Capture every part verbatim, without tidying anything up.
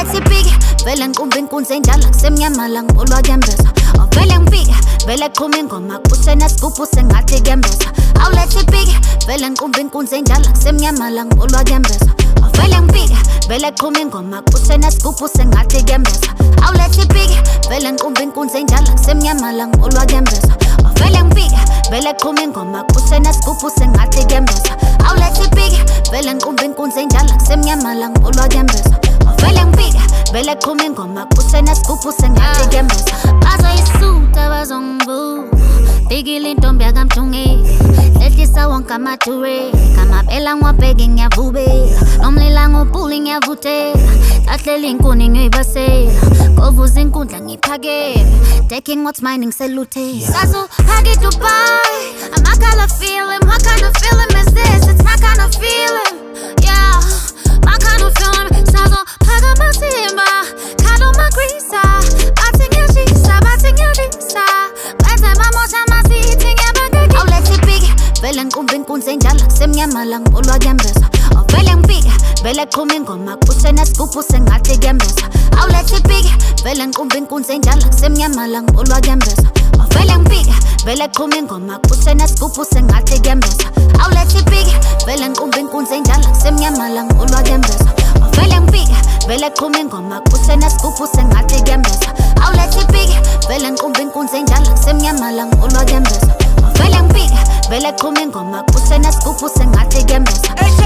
awulethi ipiki vele ngiqumba inkunzi enjalo kusemnyama la ngibulwa kuyembeza vele ngifika vele qhuma ingoma kusenesigubhu sengathi kuyembeza awulethi ipiki vele ngiqumba inkunzi enjalo kusemnyama la ngibulwa kuyembeza vele ngifika vele qhuma ingoma kusenesigubhu sengathi kuyembeza awulethi ipiki vele ngiqumba inkunzi enjalo kusemnyama la ngibulwa kuyembeza vele ngifika vele qhuma ingoma kusenesigubhu sengathi kuyembeza awulethi ipiki vele ngiqumba inkunzi enjalo kusemnyama la ngibulwa kuyembeza vele ngifika vele qhuma ingoma kusenesigubhu sengathi kuyembeza bazoyisuta bazongibuka fikile intombi yakamjungile lehlisa wonke amadure ngamabela ngiwabheke ngiyavubela nomlila ngobhuli ngiyavutela sahleli inkuni ngiyoyibasela ngovuza inkundla ngiphakele taking what's mine ngiseluthela sazophaka iDubai I'm my kind of feeling what kind of feeling is this it's my kind of feeling yeah my kind of feeling sazophaka amathimba khalo magrisa bathi ngiyashisa bathi ngiyadisa benze mamosha amasithi ngiyabangeki awulethi ipiki vele ngiqumba inkunzi enjalo kusemnyama la ngibulwa kuyembeza vele ngifika vele qhuma ingoma kusenesigubhu sengathi kuyembeza awulethi ipiki vele ngiqumba inkunzi enjalo kusemnyama la ngibulwa kuyembeza vele ngifika vele qhuma ingoma kusenesigubhu sengathi kuyembeza awulethi ipiki vele ngiqumba inkunzi enjalo kusemnyama la ngibulwa kuyembeza vele ngifika vele qhuma ingoma kusenesigubhu sengathi kuyembeza awulethi ipiki vele ngiqumba inkunzi enjalo kusemnyama la ngibulwa kuyembeza vele ngifika vele qhuma ingoma kusenesigubhu sengathi kuyembeza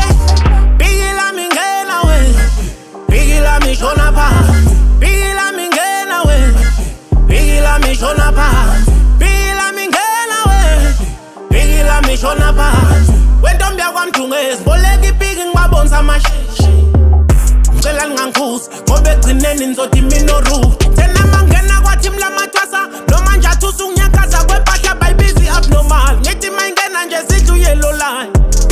Biggie la mi ngena we Biggie la mi shona phansi Biggie la mi ngena we Biggie la mi shona phansi Biggie la mi ngena we Biggie la mi shona phansi Wentombi yakwamjungezi boleka ipiki ngibabonisa amasheshi Ngicela ngangikhuza ngoba egcineni nizothi mina orude Thena mangena kwathi mla mathwasa noma nje athi usunyakaza kwempahla bayibizi abnormal ngithi mayingena nje sidlu yellow line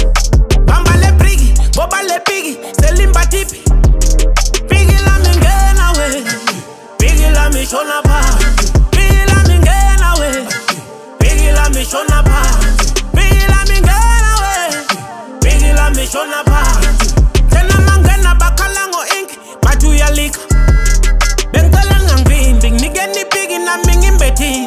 Bamba le brigi boba le pigi selimba tipi Biggie la mi ngena we Biggie la mi shona phansi Biggie la mi ngena we Biggie la mi shona phansi Biggie la mi ngena we Biggie la mi shona phansi Thena mangena bakhala ngo ink bathu uyalika Bengicela ngangivimbi nginikeni ipiki nami ngimbethipi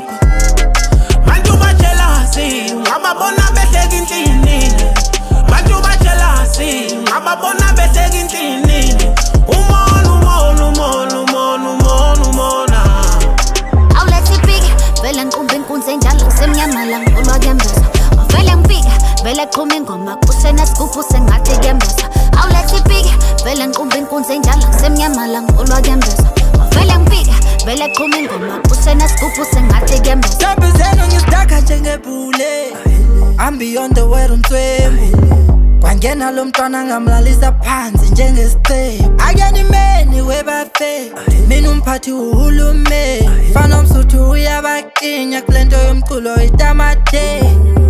Bantu bajelasi ngababona behleka inhlini Bantu bajelasi ngababona behleka inhlini Umona umona umona umona umona umona awulethi ipiki vele ngiqumba inkunzi enjalo kusemnyama la ngibulwa kuyembeza vele ngifika vele qhuma ingoma kusenesigubhu sengathi kuyembeza awulethi ipiki vele ngiqumba inkunzi enjalo kusemnyama la ngibulwa kuyembeza vele ngifika vele qhuma ingoma kusenesigubhu sengathi kuyembeza Sabizeno ngisidaka njengebhule I'm beyond the world umthwembu Kwangena lo mntwana ngamlalisa phansi njengesitepu Akuyena imeni webafe Mina umphathi uhulumeni Fana msuthu uyabakinya kulento yomculo itamate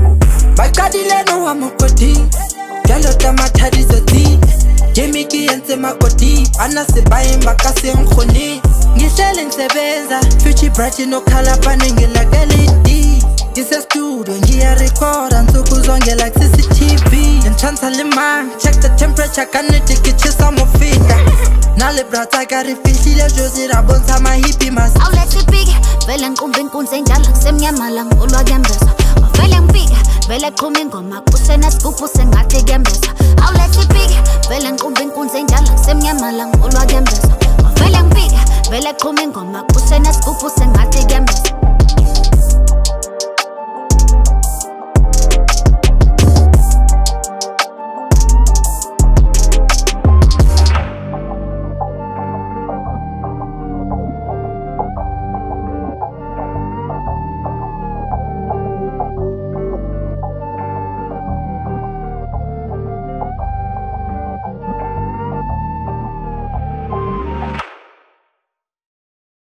Baqadile nowamokoti Jalo tamatari zoti Jemiki yenze makoti Anasibaye mbakasi nkhoni Ngihlele ngisebenza Future bright inokhala paningi like L E D Ngise studio ngiyarecorda nsuku zonke like C C T V Ngichansa limang check the temperature kaniti kichisa mofita Nale brata karifihlile jozi rabonsa mahipi mas awulethi ipiki vele ngiqumba inkunzi enjalo kusemnyama la ngibulwa kuyembeza vele ngifika vele qhuma ingoma kusenesigubhu sengathi